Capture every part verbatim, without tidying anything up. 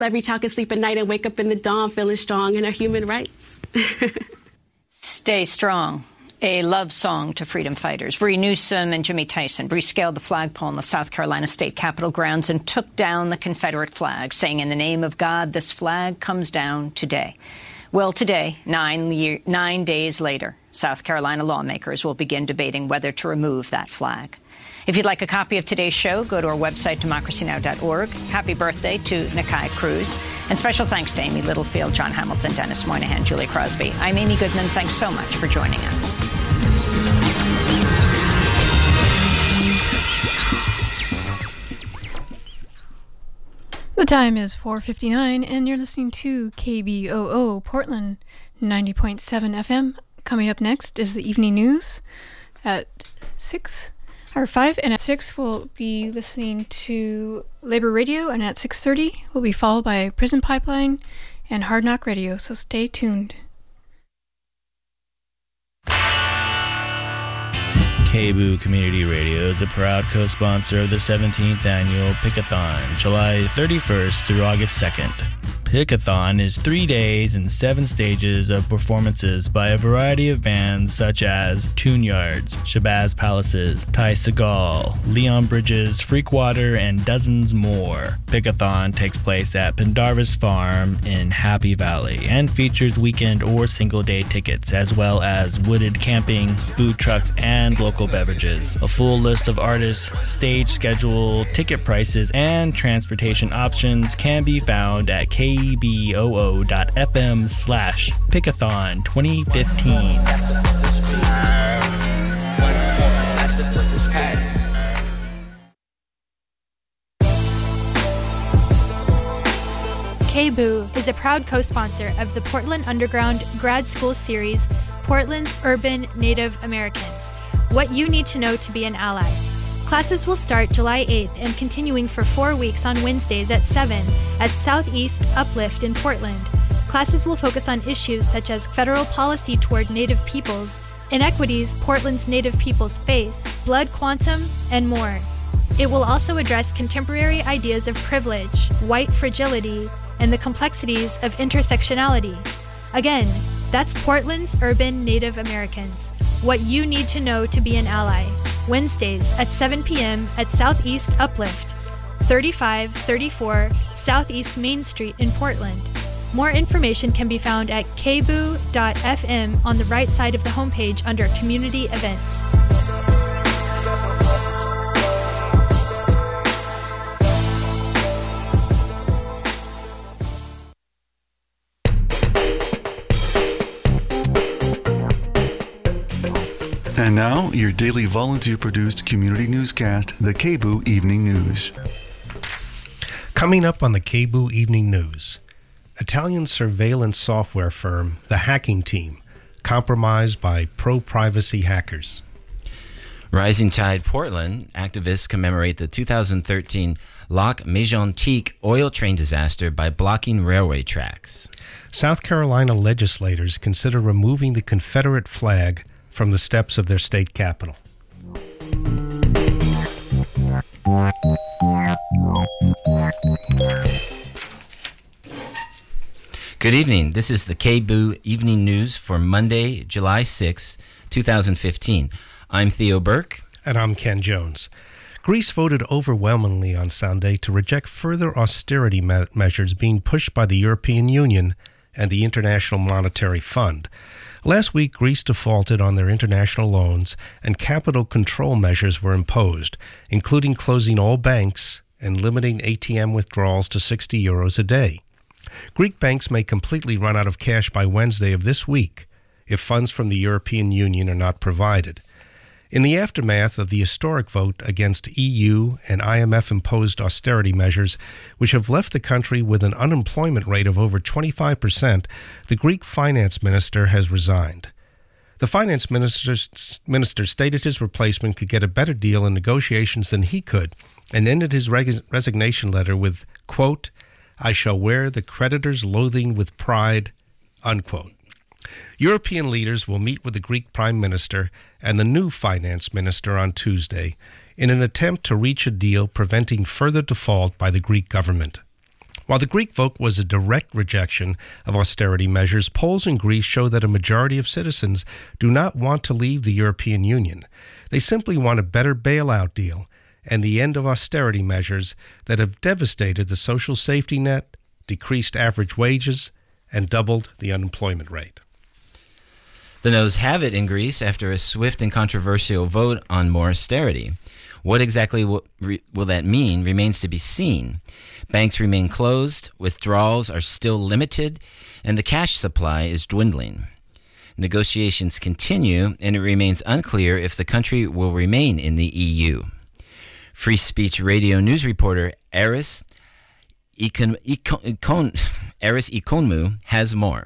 Every child can sleep at night and wake up in the dawn feeling strong in our human rights. Stay strong. A love song to freedom fighters. Bree Newsom and Jimmy Tyson rescaled the flagpole in the South Carolina state capitol grounds and took down the Confederate flag, saying, "In the name of God, this flag comes down today." Well, today, nine, year, nine days later, South Carolina lawmakers will begin debating whether to remove that flag. If you'd like a copy of today's show, go to our website, democracy now dot org. Happy birthday to Nakai Cruz. And special thanks to Amy Littlefield, John Hamilton, Dennis Moynihan, Julie Crosby. I'm Amy Goodman. Thanks so much for joining us. The time is four fifty-nine, and you're listening to K B O O Portland ninety point seven F M. Coming up next is the evening news at six or five, and at six we'll be listening to Labor Radio, and at six thirty we'll be followed by Prison Pipeline and Hard Knock Radio, so stay tuned. K B O O Community Radio is a proud co-sponsor of the seventeenth Annual Pick-a-thon, July thirty-first through August second. Pick-a-thon is three days and seven stages of performances by a variety of bands such as Tune Yards, Shabazz Palaces, Ty Segall, Leon Bridges, Freakwater, and dozens more. Pick-a-thon takes place at Pendarvis Farm in Happy Valley and features weekend or single-day tickets, as well as wooded camping, food trucks, and local beverages. A full list of artists, stage schedule, ticket prices, and transportation options can be found at kboo.fm slash pickathon 2015. K B O O is a proud co-sponsor of the Portland Underground Grad School Series, Portland's Urban Native Americans. What you need to know to be an ally. Classes will start July eighth and continuing for four weeks on Wednesdays at seven at Southeast Uplift in Portland. Classes will focus on issues such as federal policy toward Native peoples, inequities Portland's Native peoples face, blood quantum, and more. It will also address contemporary ideas of privilege, white fragility, and the complexities of intersectionality. Again, that's Portland's Urban Native Americans. What you need to know to be an ally. Wednesdays at seven p.m. at Southeast Uplift, thirty-five thirty-four Southeast Main Street in Portland. More information can be found at k b o o dot f m on the right side of the homepage under Community Events. And now, your daily volunteer-produced community newscast, the K B O O Evening News. Coming up on the K B O O Evening News, Italian surveillance software firm, The Hacking Team, compromised by pro-privacy hackers. Rising Tide Portland activists commemorate the two thousand thirteen Lac Mégantic oil train disaster by blocking railway tracks. South Carolina legislators consider removing the Confederate flag from the steps of their state capitol. Good evening. This is the K B O O Evening News for Monday, July sixth, twenty fifteen. I'm Theo Burke. And I'm Ken Jones. Greece voted overwhelmingly on Sunday to reject further austerity me- measures being pushed by the European Union and the International Monetary Fund. Last week, Greece defaulted on their international loans, and capital control measures were imposed, including closing all banks and limiting A T M withdrawals to sixty euros a day. Greek banks may completely run out of cash by Wednesday of this week if funds from the European Union are not provided. In the aftermath of the historic vote against E U and I M F-imposed austerity measures, which have left the country with an unemployment rate of over twenty-five percent, the Greek finance minister has resigned. The finance minister, minister stated his replacement could get a better deal in negotiations than he could, and ended his res- resignation letter with, quote, "I shall wear the creditor's loathing with pride," unquote. European leaders will meet with the Greek Prime Minister and the new Finance Minister on Tuesday in an attempt to reach a deal preventing further default by the Greek government. While the Greek vote was a direct rejection of austerity measures, polls in Greece show that a majority of citizens do not want to leave the European Union. They simply want a better bailout deal and the end of austerity measures that have devastated the social safety net, decreased average wages, and doubled the unemployment rate. The noes have it in Greece after a swift and controversial vote on more austerity. What exactly will, re, will that mean remains to be seen. Banks remain closed, withdrawals are still limited, and the cash supply is dwindling. Negotiations continue, and it remains unclear if the country will remain in the E U. Free Speech Radio news reporter Aris Ikon, Ikon, Ikon, Aris Ikonmu has more.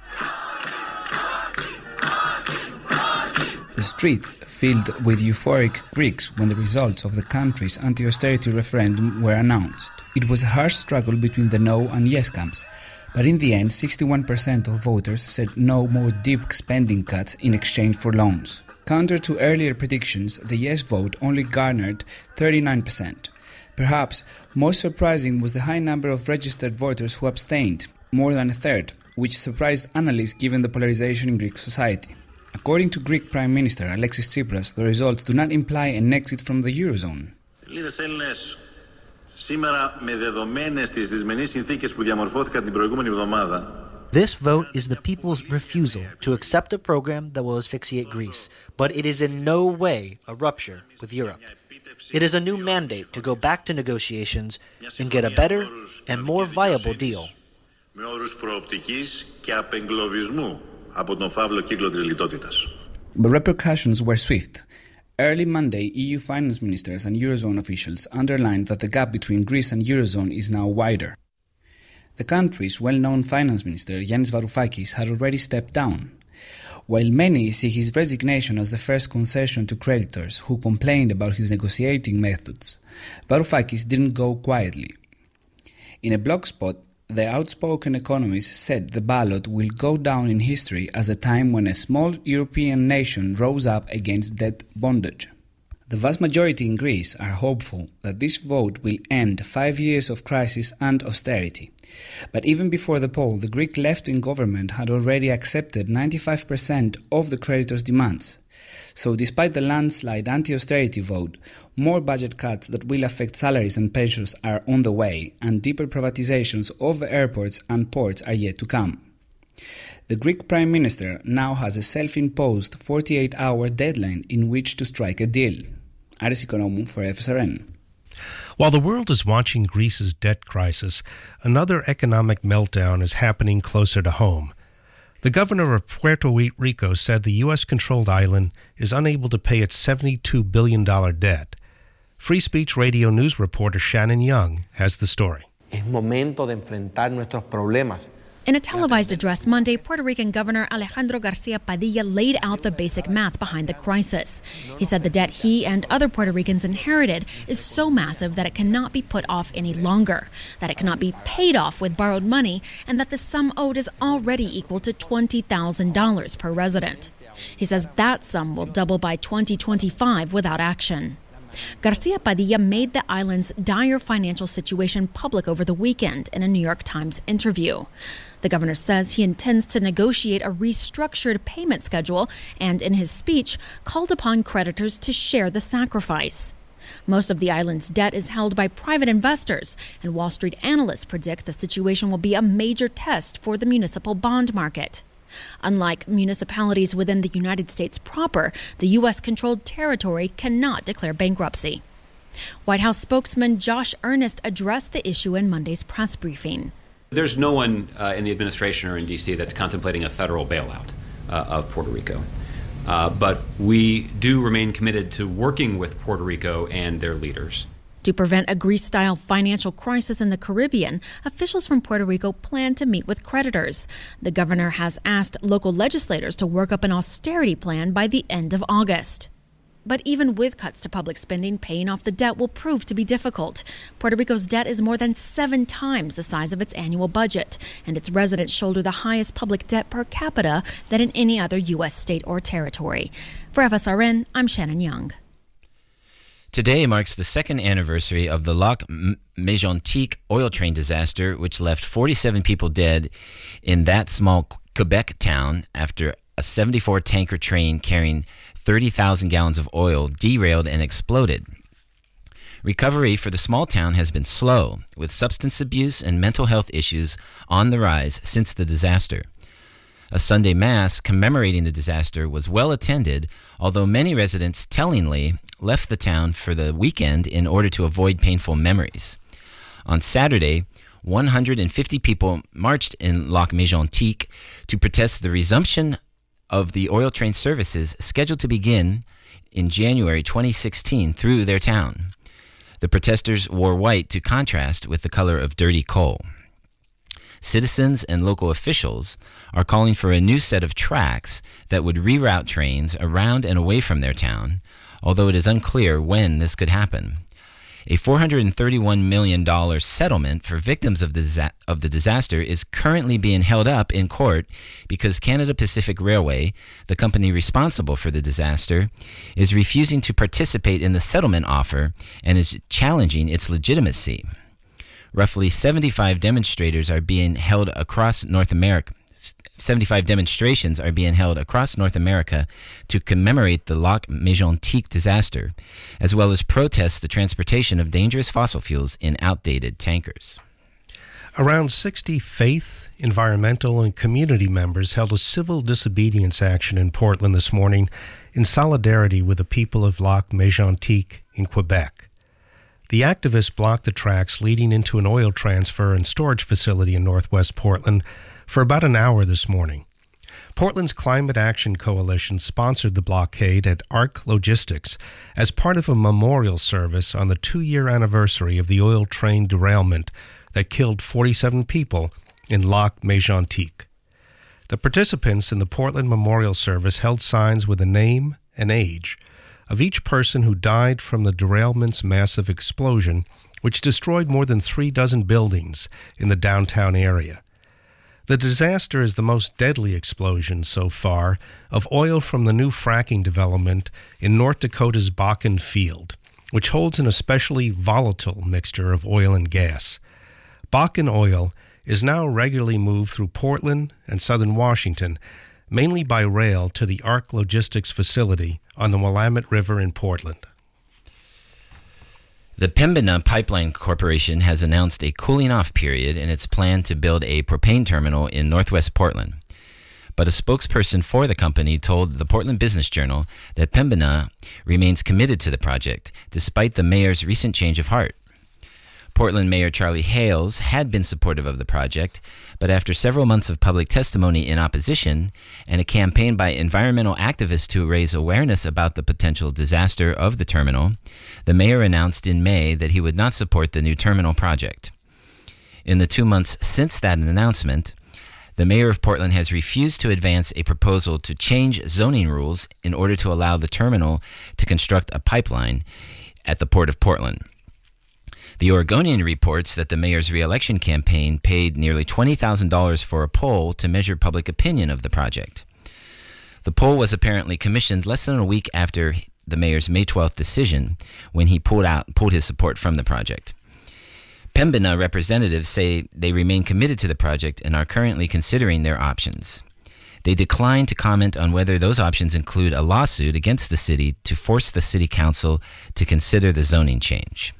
The streets filled with euphoric Greeks when the results of the country's anti-austerity referendum were announced. It was a harsh struggle between the no and yes camps, but in the end, sixty-one percent of voters said no more deep spending cuts in exchange for loans. Counter to earlier predictions, the yes vote only garnered thirty-nine percent. Perhaps most surprising was the high number of registered voters who abstained, more than a third, which surprised analysts given the polarization in Greek society. According to Greek Prime Minister Alexis Tsipras, the results do not imply an exit from the Eurozone. Ελληνίδες Έλληνες, σήμερα με δεδομένες τις δυσμενείς συνθήκες που διαμορφώθηκαν την προηγούμενη εβδομάδα. This vote is the people's refusal to accept a program that will asphyxiate Greece, but it is in no way a rupture with Europe. It is a new mandate to go back to negotiations and get a better and more viable deal. Με όρους προοπτικής και απεγκλωβισμού από τον φαύλο κύκλο της λιτότητας. The repercussions were swift. Early Monday, E U finance ministers and Eurozone officials underlined that the gap between Greece and Eurozone is now wider. The country's well-known finance minister, Yanis Varoufakis, had already stepped down. While many see his resignation as the first concession to creditors who complained about his negotiating methods, Varoufakis didn't go quietly. In a blog spot, the outspoken economist said the ballot will go down in history as a time when a small European nation rose up against debt bondage. The vast majority in Greece are hopeful that this vote will end five years of crisis and austerity. But even before the poll, the Greek left-wing government had already accepted ninety-five percent of the creditors' demands. So despite the landslide anti-austerity vote, more budget cuts that will affect salaries and pensions are on the way, and deeper privatizations of airports and ports are yet to come. The Greek Prime Minister now has a self-imposed forty-eight hour deadline in which to strike a deal. Aris Ikonomou for F S R N. While the world is watching Greece's debt crisis, another economic meltdown is happening closer to home. The governor of Puerto Rico said the U S-controlled island is unable to pay its seventy-two billion dollars debt. Free Speech Radio news reporter Shannon Young has the story. Es momento de enfrentar nuestros problemas. In a televised address Monday, Puerto Rican Governor Alejandro Garcia Padilla laid out the basic math behind the crisis. He said the debt he and other Puerto Ricans inherited is so massive that it cannot be put off any longer, that it cannot be paid off with borrowed money, and that the sum owed is already equal to twenty thousand dollars per resident. He says that sum will double by twenty twenty-five without action. Garcia Padilla made the island's dire financial situation public over the weekend in a New York Times interview. The governor says he intends to negotiate a restructured payment schedule and, in his speech, called upon creditors to share the sacrifice. Most of the island's debt is held by private investors, and Wall Street analysts predict the situation will be a major test for the municipal bond market. Unlike municipalities within the United States proper, the U S-controlled territory cannot declare bankruptcy. White House spokesman Josh Earnest addressed the issue in Monday's press briefing. There's no one uh, in the administration or in D C that's contemplating a federal bailout uh, of Puerto Rico. Uh, but we do remain committed to working with Puerto Rico and their leaders. To prevent a Greece-style financial crisis in the Caribbean, officials from Puerto Rico plan to meet with creditors. The governor has asked local legislators to work up an austerity plan by the end of August. But even with cuts to public spending, paying off the debt will prove to be difficult. Puerto Rico's debt is more than seven times the size of its annual budget, and its residents shoulder the highest public debt per capita than in any other U S state or territory. For F S R N, I'm Shannon Young. Today marks the second anniversary of the Lac Mégantic oil train disaster, which left forty-seven people dead in that small Quebec town after a seventy-four tanker train carrying thirty thousand gallons of oil derailed and exploded. Recovery for the small town has been slow, with substance abuse and mental health issues on the rise since the disaster. A Sunday Mass commemorating the disaster was well attended, although many residents tellingly left the town for the weekend in order to avoid painful memories. On Saturday, one hundred fifty people marched in Lac Mégantic to protest the resumption of the oil train services scheduled to begin in January twenty sixteen through their town. The protesters wore white to contrast with the color of dirty coal. Citizens and local officials are calling for a new set of tracks that would reroute trains around and away from their town, although it is unclear when this could happen. A four hundred thirty-one million dollars settlement for victims of the, disa- of the disaster is currently being held up in court because Canada Pacific Railway, the company responsible for the disaster, is refusing to participate in the settlement offer and is challenging its legitimacy. Roughly seventy-five demonstrators are being held across North America. seventy-five demonstrations are being held across North America to commemorate the Lac Mégantic disaster, as well as protest the transportation of dangerous fossil fuels in outdated tankers. Around sixty faith, environmental, and community members held a civil disobedience action in Portland this morning in solidarity with the people of Lac Mégantic in Quebec. The activists blocked the tracks leading into an oil transfer and storage facility in northwest Portland for about an hour this morning. Portland's Climate Action Coalition sponsored the blockade at ARC Logistics as part of a memorial service on the two-year anniversary of the oil train derailment that killed forty-seven people in Lac Mégantic. The participants in the Portland Memorial Service held signs with a name and age of each person who died from the derailment's massive explosion, which destroyed more than three dozen buildings in the downtown area. The disaster is the most deadly explosion so far of oil from the new fracking development in North Dakota's Bakken Field, which holds an especially volatile mixture of oil and gas. Bakken oil is now regularly moved through Portland and southern Washington, mainly by rail to the ARC Logistics facility on the Willamette River in Portland. The Pembina Pipeline Corporation has announced a cooling-off period in its plan to build a propane terminal in northwest Portland. But a spokesperson for the company told the Portland Business Journal that Pembina remains committed to the project, despite the mayor's recent change of heart. Portland Mayor Charlie Hales had been supportive of the project, but after several months of public testimony in opposition and a campaign by environmental activists to raise awareness about the potential disaster of the terminal, the mayor announced in May that he would not support the new terminal project. In the two months since that announcement, the mayor of Portland has refused to advance a proposal to change zoning rules in order to allow the terminal to construct a pipeline at the Port of Portland. The Oregonian reports that the mayor's re-election campaign paid nearly twenty thousand dollars for a poll to measure public opinion of the project. The poll was apparently commissioned less than a week after the mayor's May twelfth decision, when he pulled out pulled his support from the project. Pembina representatives say they remain committed to the project and are currently considering their options. They decline to comment on whether those options include a lawsuit against the city to force the city council to consider the zoning change.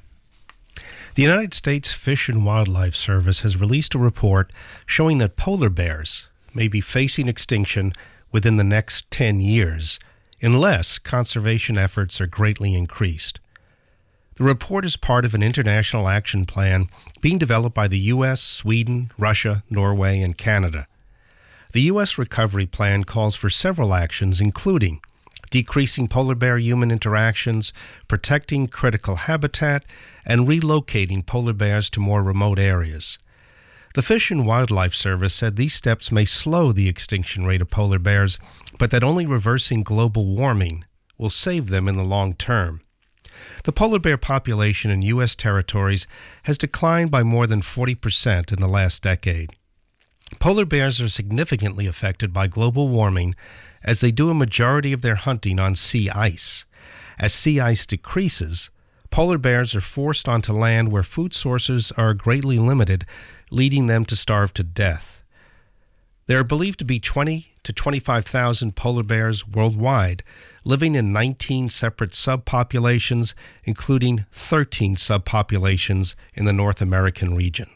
The United States Fish and Wildlife Service has released a report showing that polar bears may be facing extinction within the next ten years, unless conservation efforts are greatly increased. The report is part of an international action plan being developed by the U S, Sweden, Russia, Norway, and Canada. The U S recovery plan calls for several actions, including decreasing polar bear-human interactions, protecting critical habitat, and relocating polar bears to more remote areas. The Fish and Wildlife Service said these steps may slow the extinction rate of polar bears, but that only reversing global warming will save them in the long term. The polar bear population in U S territories has declined by more than forty percent in the last decade. Polar bears are significantly affected by global warming, as they do a majority of their hunting on sea ice. As sea ice decreases, Polar bears are forced onto land where food sources are greatly limited, leading them to starve to death. There are believed to be twenty to twenty-five thousand polar bears worldwide, living in nineteen separate subpopulations, including thirteen subpopulations in the North American region.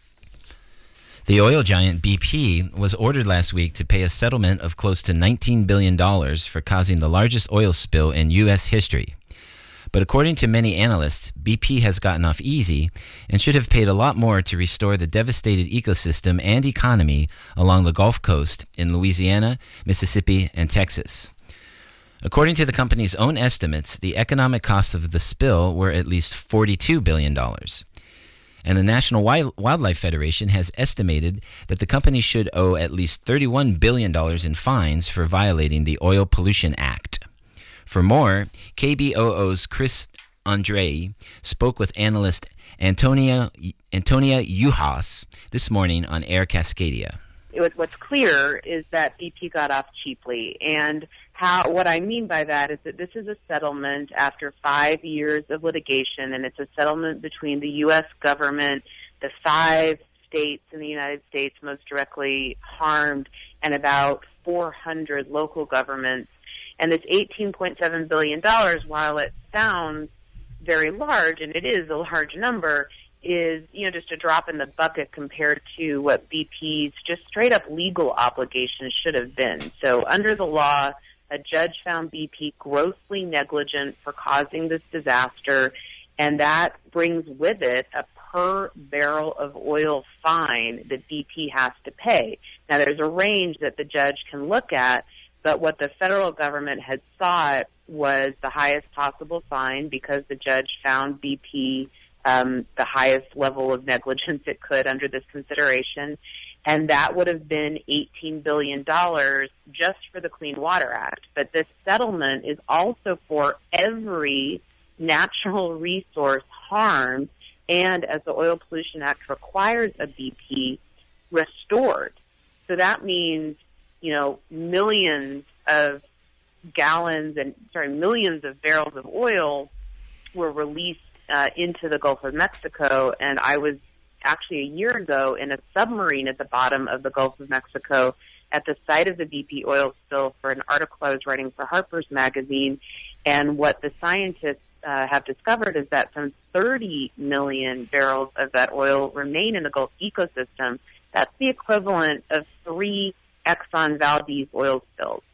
The oil giant B P was ordered last week to pay a settlement of close to nineteen billion dollars for causing the largest oil spill in U S history. But according to many analysts, B P has gotten off easy and should have paid a lot more to restore the devastated ecosystem and economy along the Gulf Coast in Louisiana, Mississippi, and Texas. According to the company's own estimates, the economic costs of the spill were at least forty-two billion dollars. And the National Wildlife Federation has estimated that the company should owe at least thirty-one billion dollars in fines for violating the Oil Pollution Act. For more, K B O O's Chris Andrei spoke with analyst Antonia Antonia Juhas this morning on Air Cascadia. It was, what's clear is that B P got off cheaply, and how what I mean by that is that this is a settlement after five years of litigation, and it's a settlement between the U S government, the five states in the United States most directly harmed, and about four hundred local governments. And this eighteen point seven billion dollars, while it sounds very large, and it is a large number, is, you know, just a drop in the bucket compared to what B P's just straight up legal obligations should have been. So under the law, a judge found B P grossly negligent for causing this disaster, and that brings with it a per barrel of oil fine that B P has to pay. Now, there's a range that the judge can look at, but what the federal government had sought was the highest possible fine because the judge found B P um, the highest level of negligence it could under this consideration, and that would have been eighteen billion dollars just for the Clean Water Act. But this settlement is also for every natural resource harmed and, as the Oil Pollution Act requires of B P, restored. So that means, you know, millions of gallons and, sorry, millions of barrels of oil were released uh, into the Gulf of Mexico. And I was actually a year ago in a submarine at the bottom of the Gulf of Mexico at the site of the B P oil spill for an article I was writing for Harper's Magazine. And what the scientists uh, have discovered is that some thirty million barrels of that oil remain in the Gulf ecosystem. That's the equivalent of three Exxon Valdez oil spills.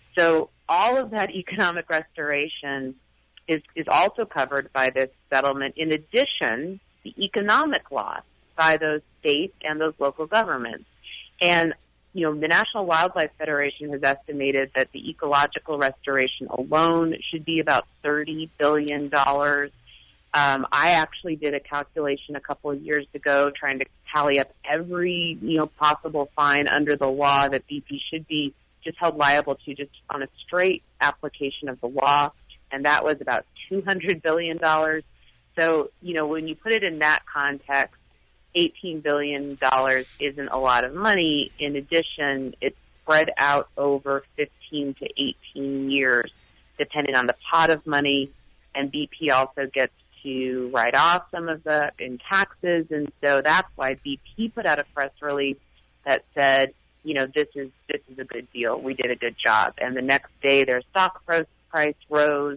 So all of that economic restoration is, is also covered by this settlement. In addition, the economic loss by those states and those local governments. And, you know, the National Wildlife Federation has estimated that the ecological restoration alone should be about thirty billion dollars. Um, I actually did a calculation a couple of years ago trying to tally up every, you know, possible fine under the law that B P should be just held liable to just on a straight application of the law, and that was about two hundred billion dollars. So, you know, when you put it in that context, eighteen billion dollars isn't a lot of money. In addition, it's spread out over fifteen to eighteen years, depending on the pot of money, and B P also gets to write off some of the in taxes, and so that's why B P put out a press release that said, you know, this is this is a good deal. We did a good job. And the next day, their stock price rose,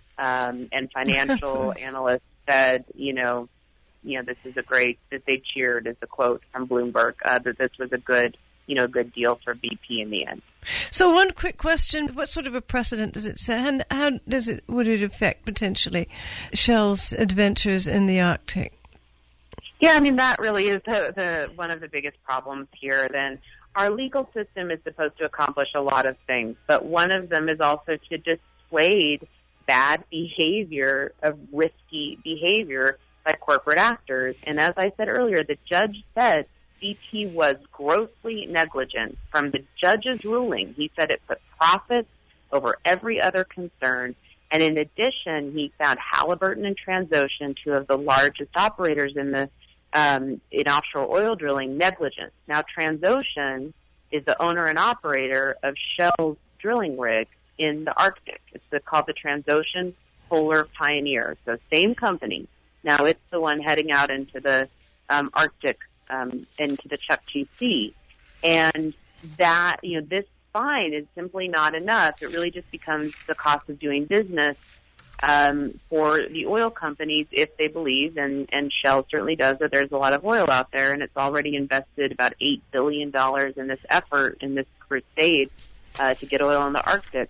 um, and financial analysts said, you know, you know, this is a great. That they cheered, is the quote from Bloomberg, uh, that this was a good, you know, good deal for B P in the end. So one quick question, what sort of a precedent does it set, and how does it, would it affect potentially Shell's adventures in the Arctic? Yeah, I mean, that really is the, the one of the biggest problems here. Then our legal system is supposed to accomplish a lot of things, but one of them is also to dissuade bad behavior, of risky behavior by corporate actors. And as I said earlier, the judge said B P was grossly negligent. From the judge's ruling, he said it put profits over every other concern. And in addition, he found Halliburton and Transocean, two of the largest operators in the um, in offshore oil drilling, negligent. Now, Transocean is the owner and operator of Shell's drilling rig in the Arctic. It's the, called the Transocean Polar Pioneer. So same company. Now it's the one heading out into the um, Arctic, um, into the Chukchi Sea. And that, you know, this fine is simply not enough. It really just becomes the cost of doing business um, for the oil companies if they believe, and, and Shell certainly does, that there's a lot of oil out there, and it's already invested about eight billion dollars in this effort, in this crusade uh, to get oil in the Arctic.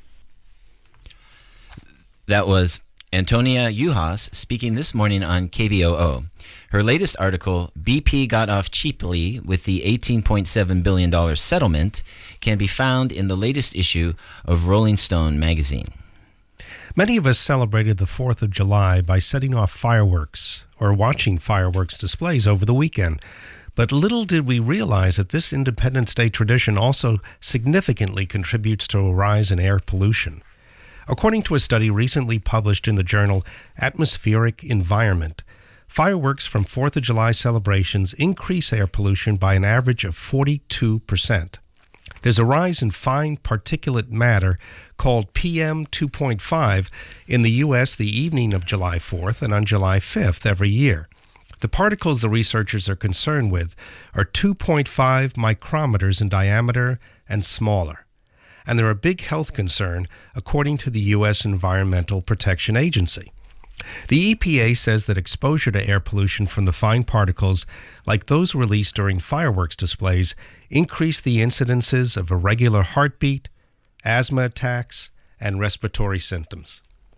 That was Antonia Juhas speaking this morning on K B O O. Her latest article, B P Got Off Cheaply with the eighteen point seven billion dollars settlement, can be found in the latest issue of Rolling Stone magazine. Many of us celebrated the fourth of July by setting off fireworks or watching fireworks displays over the weekend. But little did we realize that this Independence Day tradition also significantly contributes to a rise in air pollution. According to a study recently published in the journal Atmospheric Environment, fireworks from fourth of July celebrations increase air pollution by an average of forty-two percent. There's a rise in fine particulate matter called P M two point five in the U S the evening of July fourth and on July fifth every year. The particles the researchers are concerned with are two point five micrometers in diameter and smaller. And they're a big health concern, according to the U S Environmental Protection Agency. The E P A says that exposure to air pollution from the fine particles, like those released during fireworks displays, increase the incidences of irregular heartbeat, asthma attacks, and respiratory symptoms.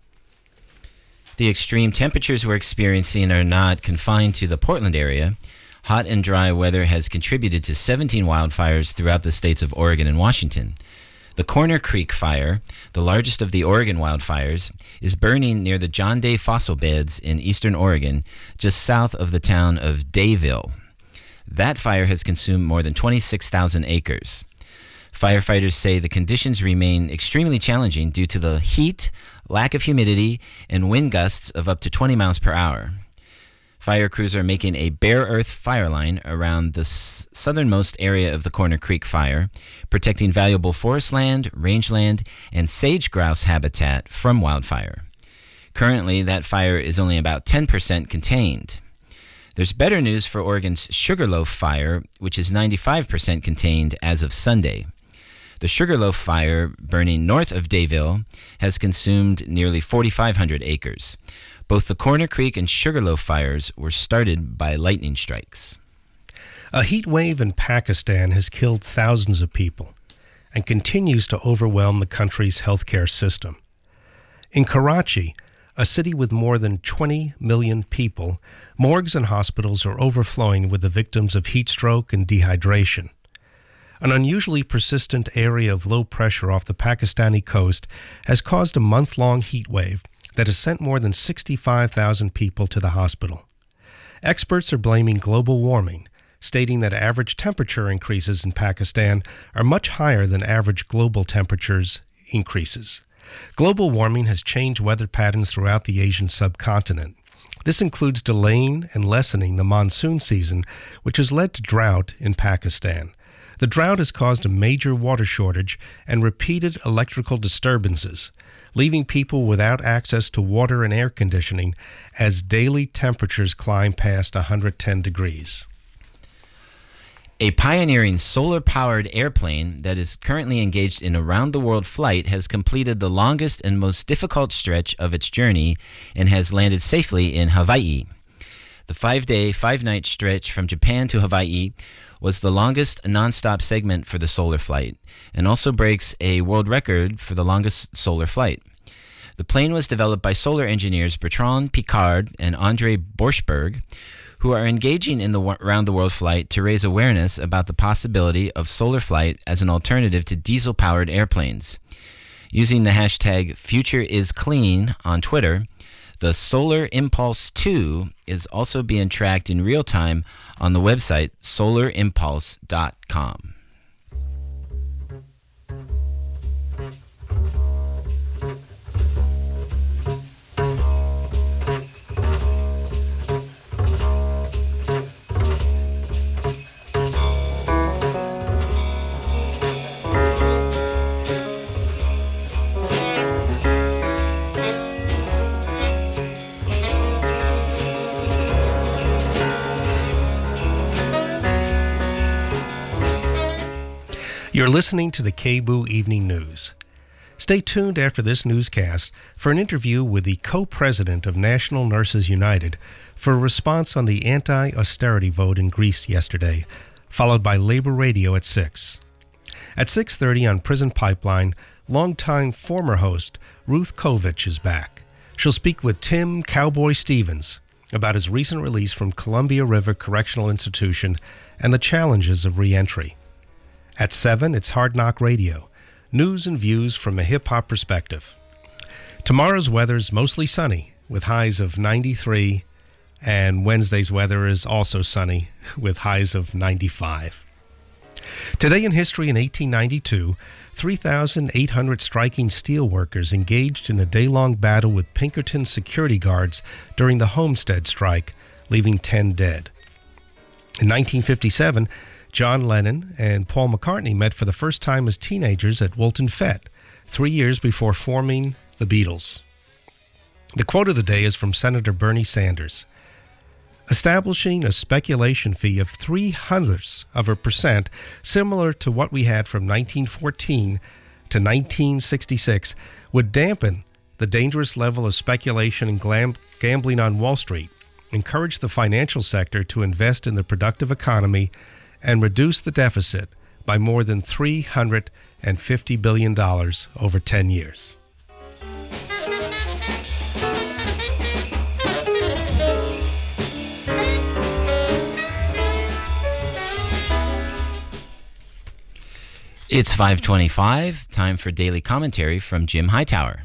The extreme temperatures we're experiencing are not confined to the Portland area. Hot and dry weather has contributed to seventeen wildfires throughout the states of Oregon and Washington. The Corner Creek Fire, the largest of the Oregon wildfires, is burning near the John Day fossil beds in eastern Oregon, just south of the town of Dayville. That fire has consumed more than twenty-six thousand acres. Firefighters say the conditions remain extremely challenging due to the heat, lack of humidity, and wind gusts of up to twenty miles per hour. Fire crews are making a bare earth fire line around the s- southernmost area of the Corner Creek Fire, protecting valuable forest land, rangeland, and sage grouse habitat from wildfire. Currently, that fire is only about ten percent contained. There's better news for Oregon's Sugarloaf Fire, which is ninety-five percent contained as of Sunday. The Sugarloaf Fire, burning north of Dayville, has consumed nearly forty-five hundred acres. Both the Corner Creek and Sugarloaf fires were started by lightning strikes. A heat wave in Pakistan has killed thousands of people and continues to overwhelm the country's healthcare system. In Karachi, a city with more than twenty million people, morgues and hospitals are overflowing with the victims of heat stroke and dehydration. An unusually persistent area of low pressure off the Pakistani coast has caused a month-long heat wave that has sent more than sixty-five thousand people to the hospital. Experts are blaming global warming, stating that average temperature increases in Pakistan are much higher than average global temperatures increases. Global warming has changed weather patterns throughout the Asian subcontinent. This includes delaying and lessening the monsoon season, which has led to drought in Pakistan. The drought has caused a major water shortage and repeated electrical disturbances, leaving people without access to water and air conditioning as daily temperatures climb past one hundred ten degrees. A pioneering solar-powered airplane that is currently engaged in a round-the-world flight has completed the longest and most difficult stretch of its journey and has landed safely in Hawaii. The five-day, five-night stretch from Japan to Hawaii was the longest nonstop segment for the solar flight and also breaks a world record for the longest solar flight. The plane was developed by solar engineers Bertrand Piccard and Andre Borschberg, who are engaging in the round-the-world flight to raise awareness about the possibility of solar flight as an alternative to diesel-powered airplanes. Using the hashtag FutureIsClean on Twitter, the Solar Impulse two is also being tracked in real time on the website solar impulse dot com. You're listening to the K B O Evening News. Stay tuned after this newscast for an interview with the co-president of National Nurses United for a response on the anti-austerity vote in Greece yesterday, followed by Labor Radio at six. At six thirty on Prison Pipeline, longtime former host Ruth Kovich is back. She'll speak with Tim Cowboy Stevens about his recent release from Columbia River Correctional Institution and the challenges of re-entry. At seven, it's Hard Knock Radio, news and views from a hip-hop perspective. Tomorrow's weather's mostly sunny, with highs of ninety-three, and Wednesday's weather is also sunny, with highs of ninety-five. Today in history in eighteen ninety-two, three thousand eight hundred striking steelworkers engaged in a day-long battle with Pinkerton security guards during the Homestead strike, leaving ten dead. In nineteen fifty-seven, John Lennon and Paul McCartney met for the first time as teenagers at Woolton Fete, three years before forming the Beatles. The quote of the day is from Senator Bernie Sanders. Establishing a speculation fee of three hundredths of a percent, similar to what we had from nineteen fourteen to nineteen sixty-six, would dampen the dangerous level of speculation and glam- gambling on Wall Street, encourage the financial sector to invest in the productive economy, and reduce the deficit by more than three hundred fifty billion dollars over ten years. It's five twenty-five, time for daily commentary from Jim Hightower.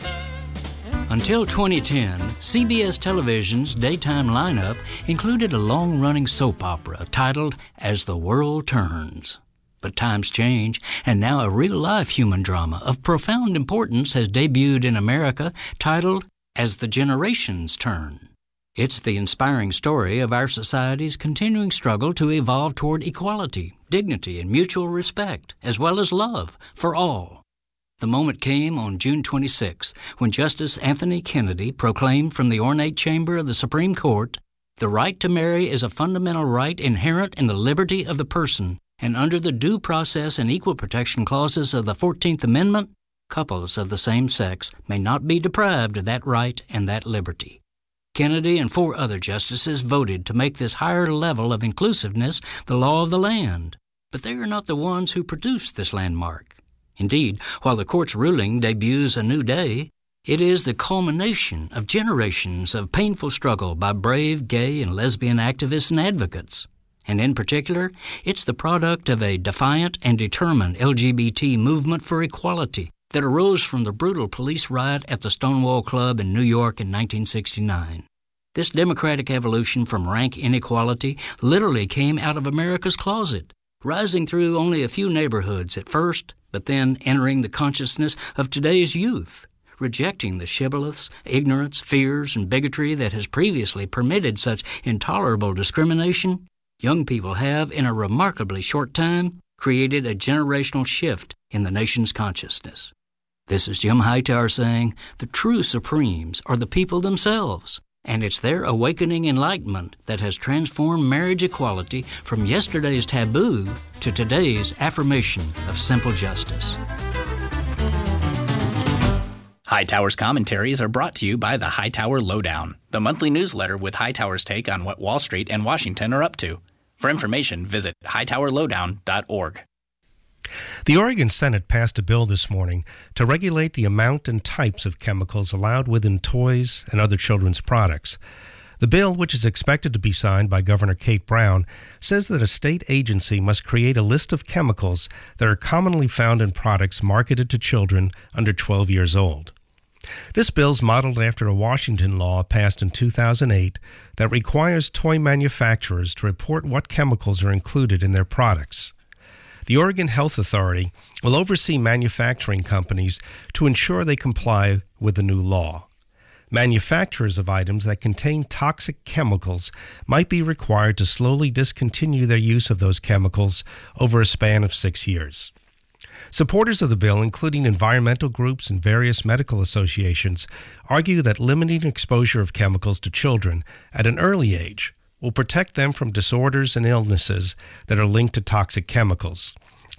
Until twenty ten, C B S Television's daytime lineup included a long-running soap opera titled As the World Turns. But times change, and now a real-life human drama of profound importance has debuted in America titled As the Generations Turn. It's the inspiring story of our society's continuing struggle to evolve toward equality, dignity, and mutual respect, as well as love for all. The moment came on June twenty-sixth, when Justice Anthony Kennedy proclaimed from the ornate chamber of the Supreme Court, "The right to marry is a fundamental right inherent in the liberty of the person, and under the Due Process and Equal Protection Clauses of the fourteenth Amendment, couples of the same sex may not be deprived of that right and that liberty." Kennedy and four other justices voted to make this higher level of inclusiveness the law of the land, but they are not the ones who produced this landmark. Indeed, while the court's ruling debuts a new day, it is the culmination of generations of painful struggle by brave gay and lesbian activists and advocates. And in particular, it's the product of a defiant and determined L G B T movement for equality that arose from the brutal police riot at the Stonewall Club in New York in nineteen sixty-nine. This democratic evolution from rank inequality literally came out of America's closet, rising through only a few neighborhoods at first, but then entering the consciousness of today's youth, rejecting the shibboleths, ignorance, fears, and bigotry that has previously permitted such intolerable discrimination. Young people have, in a remarkably short time, created a generational shift in the nation's consciousness. This is Jim Hightower saying, the true supremes are the people themselves, and it's their awakening enlightenment that has transformed marriage equality from yesterday's taboo to today's affirmation of simple justice. Hightower's commentaries are brought to you by the Hightower Lowdown, the monthly newsletter with Hightower's take on what Wall Street and Washington are up to. For information, visit hightower lowdown dot org. The Oregon Senate passed a bill this morning to regulate the amount and types of chemicals allowed within toys and other children's products. The bill, which is expected to be signed by Governor Kate Brown, says that a state agency must create a list of chemicals that are commonly found in products marketed to children under twelve years old. This bill is modeled after a Washington law passed in two thousand eight that requires toy manufacturers to report what chemicals are included in their products. The Oregon Health Authority will oversee manufacturing companies to ensure they comply with the new law. Manufacturers of items that contain toxic chemicals might be required to slowly discontinue their use of those chemicals over a span of six years. Supporters of the bill, including environmental groups and various medical associations, argue that limiting exposure of chemicals to children at an early age will protect them from disorders and illnesses that are linked to toxic chemicals.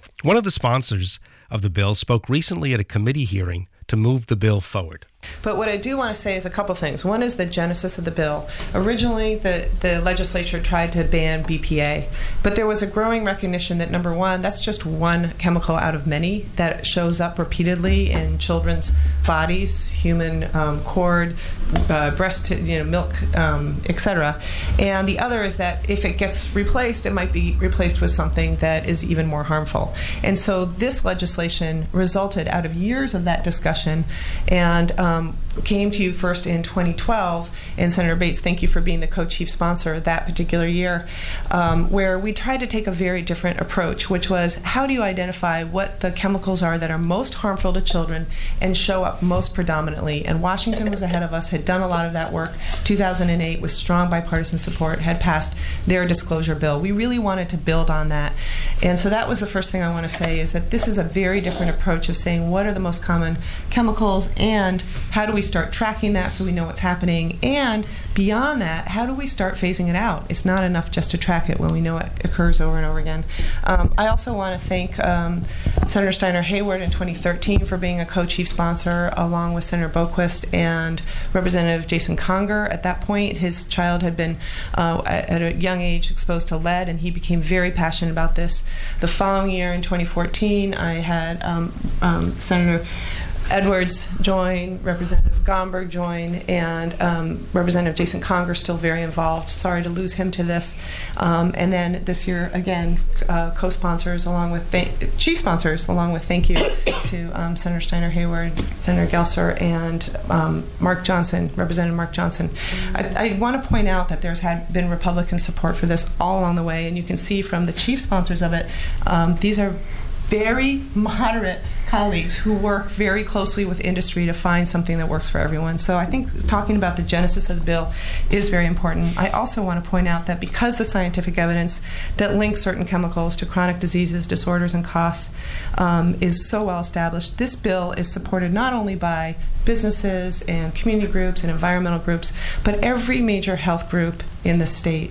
One of the sponsors of the bill spoke recently at a committee hearing to move the bill forward. But what I do want to say is a couple things. One is the genesis of the bill. Originally, the, the legislature tried to ban B P A, but there was a growing recognition that, number one, that's just one chemical out of many that shows up repeatedly in children's bodies, human um, cord, uh, breast, you know, milk, um, et cetera. And the other is that if it gets replaced, it might be replaced with something that is even more harmful. And so this legislation resulted out of years of that discussion, and um, Um, came to you first in twenty twelve, and Senator Bates, thank you for being the co-chief sponsor that particular year, um, where we tried to take a very different approach, which was how do you identify what the chemicals are that are most harmful to children and show up most predominantly. And Washington was ahead of us, had done a lot of that work. two thousand eight, with strong bipartisan support, had passed their disclosure bill. We really wanted to build on that. And so that was the first thing I want to say, is that this is a very different approach of saying what are the most common chemicals, and how do we start tracking that so we know what's happening? And beyond that, how do we start phasing it out? It's not enough just to track it when we know it occurs over and over again. Um, I also want to thank um, Senator Steiner Hayward in twenty thirteen for being a co-chief sponsor, along with Senator Boquist and Representative Jason Conger. At that point, his child had been uh, at, at a young age exposed to lead, and he became very passionate about this. The following year, in twenty fourteen, I had um, um, Senator Edwards join, Representative Gomberg join, and um, Representative Jason Conger still very involved. Sorry to lose him to this. Um, and then this year, again, uh, co-sponsors along with th- chief sponsors, along with thank you to um, Senator Steiner Hayward, Senator Gelser, and um, Mark Johnson, Representative Mark Johnson. I, I want to point out that there's had been Republican support for this all along the way, and you can see from the chief sponsors of it, um, these are very moderate colleagues who work very closely with industry to find something that works for everyone. So I think talking about the genesis of the bill is very important. I also want to point out that because the scientific evidence that links certain chemicals to chronic diseases, disorders, and costs um, is so well established, this bill is supported not only by businesses and community groups and environmental groups, but every major health group in the state.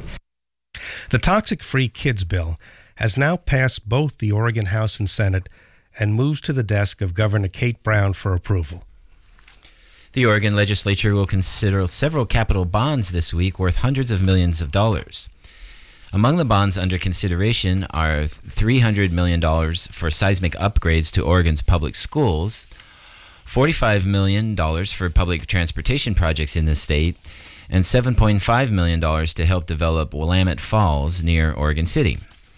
The Toxic-Free Kids Bill has now passed both the Oregon House and Senate and moves to the desk of Governor Kate Brown for approval. The Oregon legislature will consider several capital bonds this week worth hundreds of millions of dollars. Among the bonds under consideration are three hundred million dollars for seismic upgrades to Oregon's public schools, forty-five million dollars for public transportation projects in the state, and seven point five million dollars to help develop Willamette Falls near Oregon City.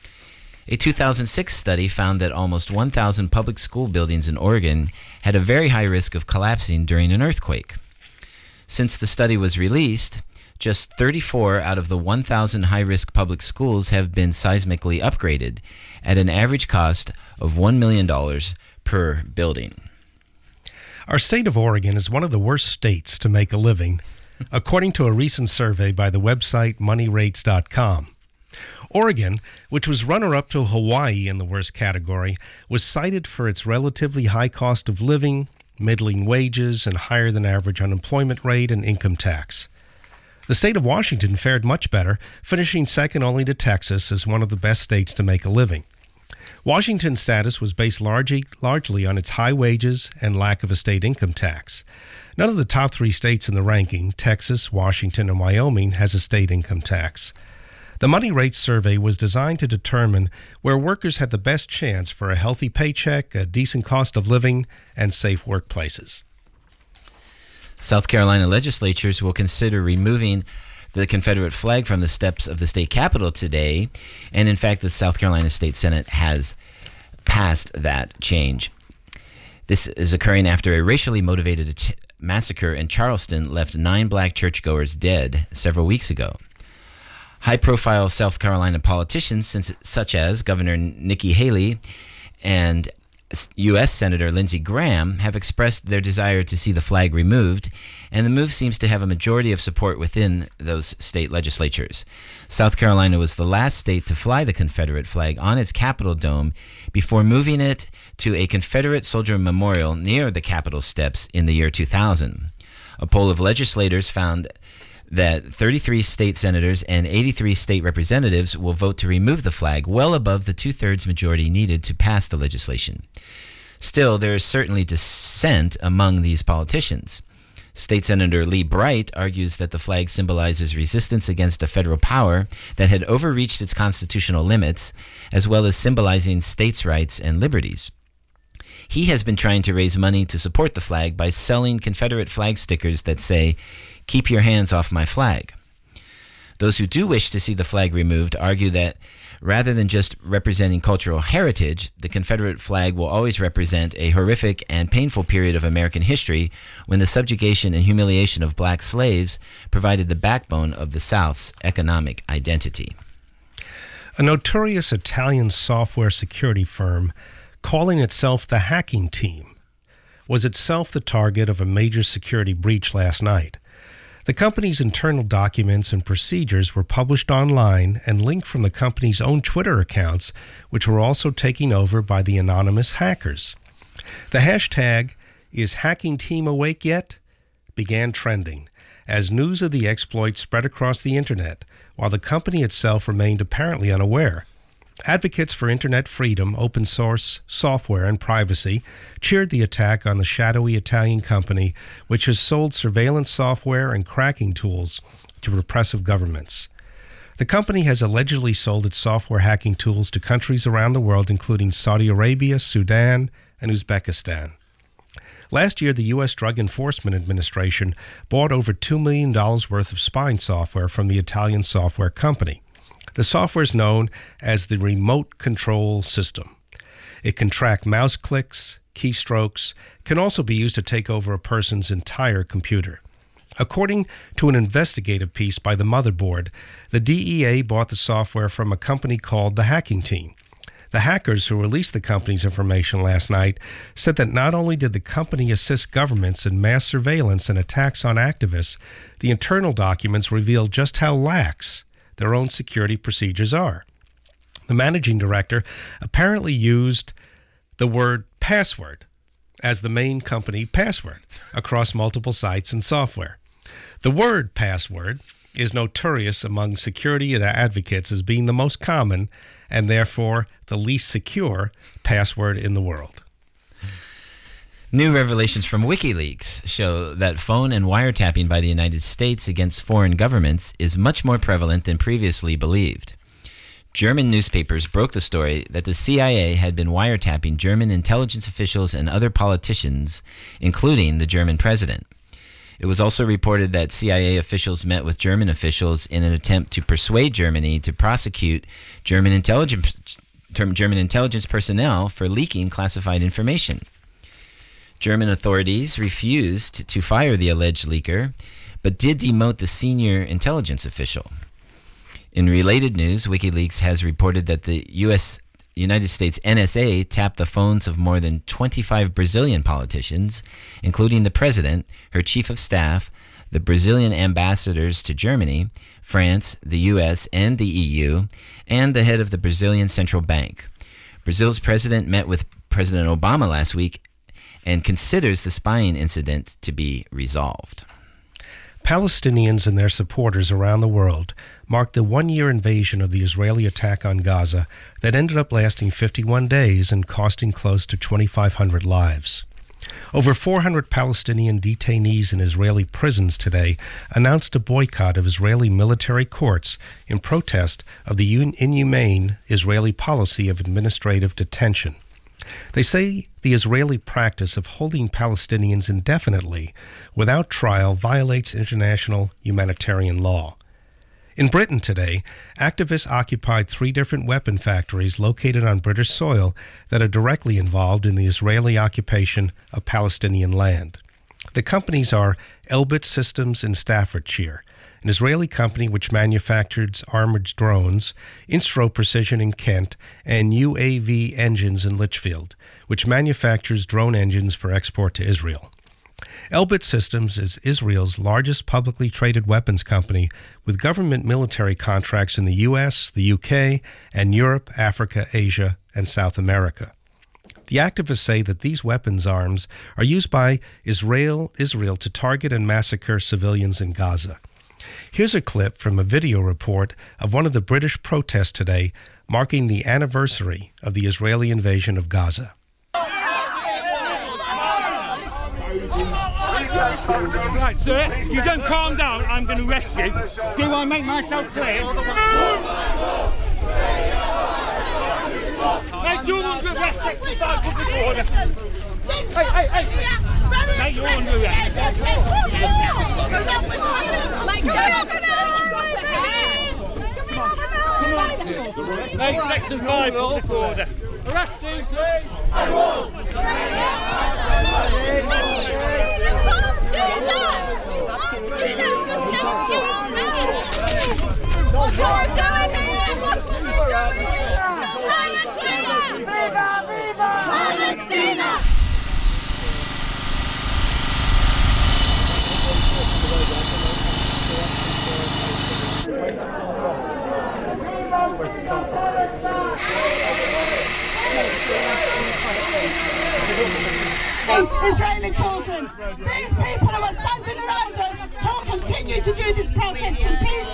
A two thousand six study found that almost one thousand public school buildings in Oregon had a very high risk of collapsing during an earthquake. Since the study was released, just thirty-four out of the one thousand high-risk public schools have been seismically upgraded at an average cost of one million dollars per building. Our state of Oregon is one of the worst states to make a living, according to a recent survey by the website money rates dot com. Oregon, which was runner-up to Hawaii in the worst category, was cited for its relatively high cost of living, middling wages, and higher-than-average unemployment rate and income tax. The state of Washington fared much better, finishing second only to Texas as one of the best states to make a living. Washington's status was based largely, largely on its high wages and lack of a state income tax. None of the top three states in the ranking, Texas, Washington, and Wyoming, has a state income tax. The Money Rates survey was designed to determine where workers had the best chance for a healthy paycheck, a decent cost of living, and safe workplaces. South Carolina legislatures will consider removing the Confederate flag from the steps of the state capitol today, and in fact the South Carolina State Senate has passed that change. This is occurring after a racially motivated t- massacre in Charleston left nine black churchgoers dead several weeks ago. High-profile South Carolina politicians such as Governor Nikki Haley and U S Senator Lindsey Graham have expressed their desire to see the flag removed, and the move seems to have a majority of support within those state legislatures. South Carolina was the last state to fly the Confederate flag on its Capitol dome before moving it to a Confederate soldier memorial near the Capitol steps in the year two thousand. A poll of legislators found that thirty-three state senators and eighty-three state representatives will vote to remove the flag, well above the two-thirds majority needed to pass the legislation. Still, there is certainly dissent among these politicians. State Senator Lee Bright argues that the flag symbolizes resistance against a federal power that had overreached its constitutional limits, as well as symbolizing states' rights and liberties. He has been trying to raise money to support the flag by selling Confederate flag stickers that say, "Keep your hands off my flag." Those who do wish to see the flag removed argue that rather than just representing cultural heritage, the Confederate flag will always represent a horrific and painful period of American history when the subjugation and humiliation of black slaves provided the backbone of the South's economic identity. A notorious Italian software security firm calling itself the Hacking Team was itself the target of a major security breach last night. The company's internal documents and procedures were published online and linked from the company's own Twitter accounts, which were also taken over by the anonymous hackers. The hashtag, "Is Hacking Team Awake Yet?" began trending as news of the exploit spread across the internet, while the company itself remained apparently unaware. Advocates for internet freedom, open source software, and privacy cheered the attack on the shadowy Italian company, which has sold surveillance software and cracking tools to repressive governments. The company has allegedly sold its software hacking tools to countries around the world, including Saudi Arabia, Sudan, and Uzbekistan. Last year, the U S Drug Enforcement Administration bought over two million dollars worth of spying software from the Italian software company. The software is known as the Remote Control System. It can track mouse clicks, keystrokes, can also be used to take over a person's entire computer. According to an investigative piece by the Motherboard, the D E A bought the software from a company called the Hacking Team. The hackers who released the company's information last night said that not only did the company assist governments in mass surveillance and attacks on activists, the internal documents revealed just how lax their own security procedures are. The managing director apparently used the word password as the main company password across multiple sites and software. The word password is notorious among security advocates as being the most common and therefore the least secure password in the world. New revelations from WikiLeaks show that phone and wiretapping by the United States against foreign governments is much more prevalent than previously believed. German newspapers broke the story that the C I A had been wiretapping German intelligence officials and other politicians, including the German president. It was also reported that C I A officials met with German officials in an attempt to persuade Germany to prosecute German intelligence, German intelligence personnel for leaking classified information. German authorities refused to fire the alleged leaker, but did demote the senior intelligence official. In related news, WikiLeaks has reported that the U S United States N S A tapped the phones of more than twenty-five Brazilian politicians, including the president, her chief of staff, the Brazilian ambassadors to Germany, France, the U S, and the E U, and the head of the Brazilian Central Bank. Brazil's president met with President Obama last week and considers the spying incident to be resolved. Palestinians and their supporters around the world marked the one-year invasion of the Israeli attack on Gaza that ended up lasting fifty-one days and costing close to twenty-five hundred lives. Over four hundred Palestinian detainees in Israeli prisons today announced a boycott of Israeli military courts in protest of the inhumane Israeli policy of administrative detention. They say the Israeli practice of holding Palestinians indefinitely without trial violates international humanitarian law. In Britain today, activists occupied three different weapon factories located on British soil that are directly involved in the Israeli occupation of Palestinian land. The companies are Elbit Systems in Staffordshire, an Israeli company which manufactures armored drones, Instro Precision in Kent, and U A V Engines in Litchfield, which manufactures drone engines for export to Israel. Elbit Systems is Israel's largest publicly traded weapons company with government military contracts in the U S, the U K, and Europe, Africa, Asia, and South America. The activists say that these weapons arms are used by Israel, Israel to target and massacre civilians in Gaza. Here's a clip from a video report of one of the British protests today marking the anniversary of the Israeli invasion of Gaza. Right, sir, if you don't calm down, I'm going to arrest you. Do I make myself clear? Mate, you're under arrest, sixty-five public order. Hey, hey, hey! Mate, you're under arrest. Mate, section five public order. Arrest team, team! What are we doing here? What are we doing here? Palestina! Viva, viva! Palestina! Israeli children, these people who are standing around us to continue to do this protest in peace.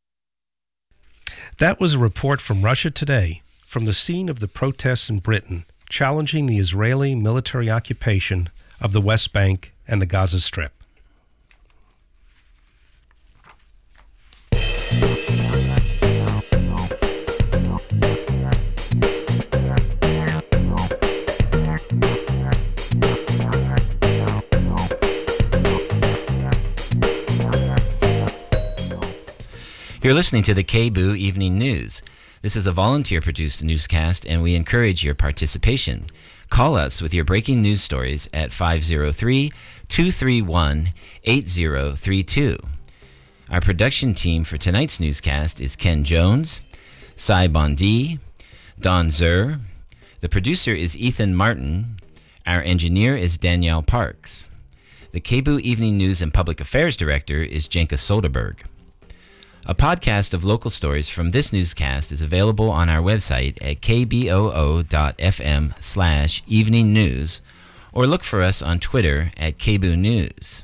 That was a report from Russia Today, from the scene of the protests in Britain, challenging the Israeli military occupation of the West Bank and the Gaza Strip. You're listening to the K B O O Evening News. This is a volunteer-produced newscast, and we encourage your participation. Call us with your breaking news stories at five oh three, two three one, eight oh three two. Our production team for tonight's newscast is Ken Jones, Cy Bondi, Don Zur. The producer is Ethan Martin. Our engineer is Danielle Parks. The K B O O Evening News and Public Affairs Director is Jenka Soderberg. A podcast of local stories from this newscast is available on our website at kboo.fm slash evening news, or look for us on Twitter at K B O O News.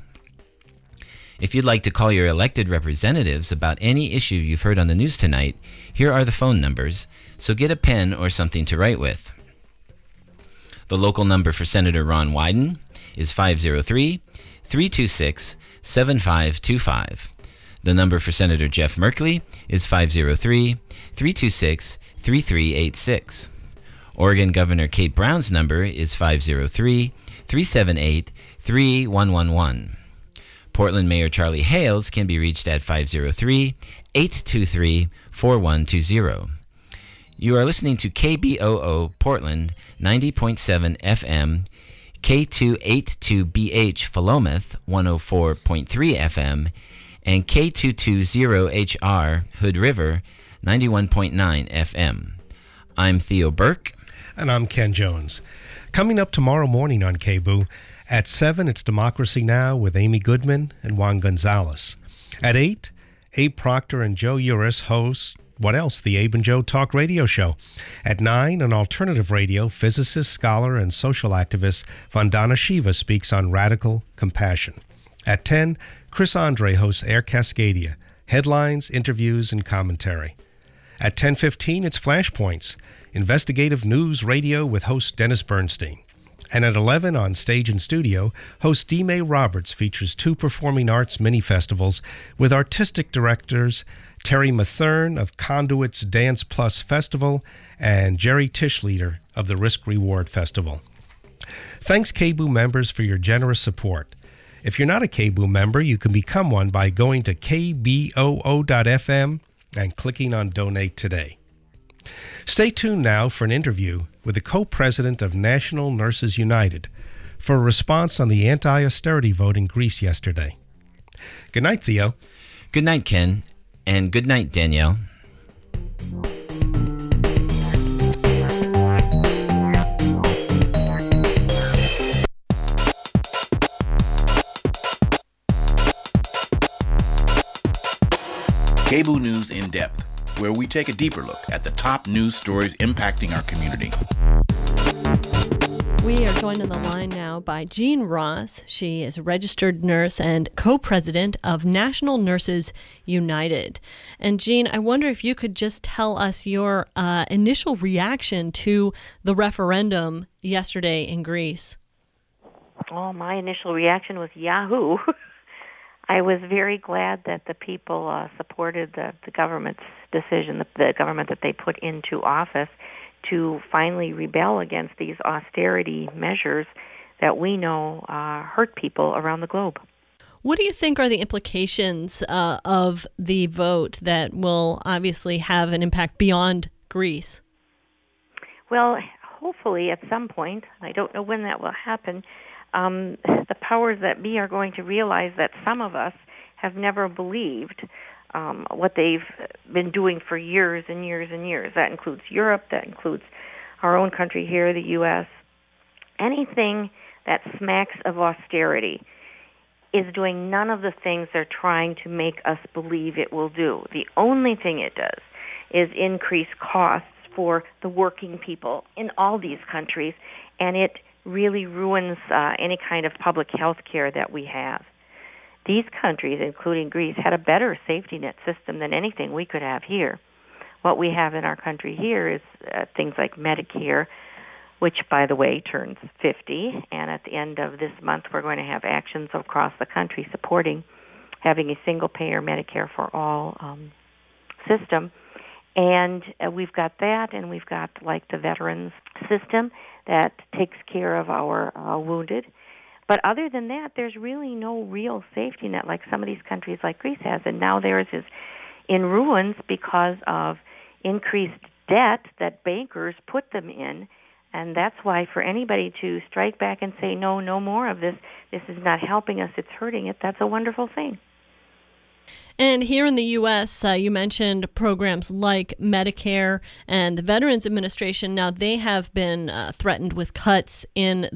If you'd like to call your elected representatives about any issue you've heard on the news tonight, here are the phone numbers, so get a pen or something to write with. The local number for Senator Ron Wyden is five oh three, three two six, seven five two five. The number for Senator Jeff Merkley is five oh three, three two six, three three eight six. Oregon Governor Kate Brown's number is five oh three, three seven eight, three one one one. Portland Mayor Charlie Hales can be reached at five oh three, eight two three, four one two oh. You are listening to K B O O Portland ninety point seven F M, K two eighty-two B H Philomath one oh four point three F M, and K two twenty H R Hood River ninety-one point nine F M. I'm Theo Burke. And I'm Ken Jones. Coming up tomorrow morning on K B O O, at seven, it's Democracy Now! With Amy Goodman and Juan Gonzalez. At eight, Abe Proctor and Joe Uris host What Else? The Abe and Joe Talk Radio Show. At nine, on alternative radio, physicist, scholar, and social activist Vandana Shiva speaks on radical compassion. At ten, Chris Andre hosts Air Cascadia, headlines, interviews, and commentary. At ten fifteen, it's Flashpoints, investigative news radio with host Dennis Bernstein. And at eleven, on Stage and Studio, host D. May Roberts features two performing arts mini-festivals with artistic directors Terry Mathern of Conduit's Dance Plus Festival and Jerry Tischleder of the Risk Reward Festival. Thanks, K B O O members, for your generous support. If you're not a K B O O member, you can become one by going to k b o o dot f m and clicking on Donate Today. Stay tuned now for an interview with the co-president of National Nurses United for a response on the anti-austerity vote in Greece yesterday. Good night, Theo. Good night, Ken. And good night, Danielle. K B O O News in Depth, where we take a deeper look at the top news stories impacting our community. We are We're joined on the line now by Jean Ross. She is a registered nurse and co-president of National Nurses United. And Jean, I wonder if you could just tell us your uh, initial reaction to the referendum yesterday in Greece. Oh, my initial reaction was Yahoo! I was very glad that the people uh, supported the, the government's decision, the, the government that they put into office, to finally rebel against these austerity measures that we know uh, hurt people around the globe. What do you think are the implications uh, of the vote that will obviously have an impact beyond Greece? Well, hopefully at some point, I don't know when that will happen, um, the powers that be are going to realize that some of us have never believed Um, what they've been doing for years and years and years. That includes Europe, that includes our own country here, the U S Anything that smacks of austerity is doing none of the things they're trying to make us believe it will do. The only thing it does is increase costs for the working people in all these countries, and it really ruins uh, any kind of public health care that we have. These countries, including Greece, had a better safety net system than anything we could have here. What we have in our country here is uh, things like Medicare, which, by the way, turns fifty, and at the end of this month we're going to have actions across the country supporting having a single-payer Medicare for all um, system. And uh, we've got that, and we've got, like, the veterans system that takes care of our uh, wounded. But other than that, there's really no real safety net like some of these countries like Greece has. And now theirs is in ruins because of increased debt that bankers put them in. And that's why for anybody to strike back and say, no, no more of this, this is not helping us, it's hurting it, that's a wonderful thing. And here in the U S, uh, you mentioned programs like Medicare and the Veterans Administration. Now, they have been uh, threatened with cuts in